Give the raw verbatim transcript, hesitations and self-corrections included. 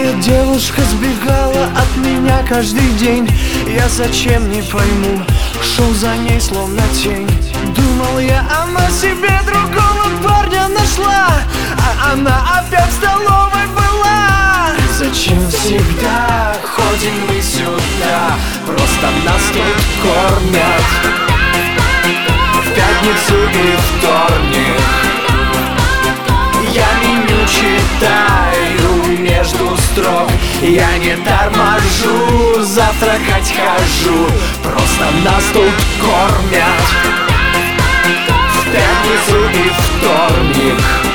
Эта девушка сбегала от меня каждый день. Я зачем, не пойму, шел за ней словно тень. Думал я, она себе другого парня нашла, а она опять в столовой была. Зачем всегда ходим мы сюда? Просто нас тут кормят в пятницу и вторник. Я меню читаю между строк, я не торможу, завтракать хожу. Просто нас тут кормят в пятницу и вторник.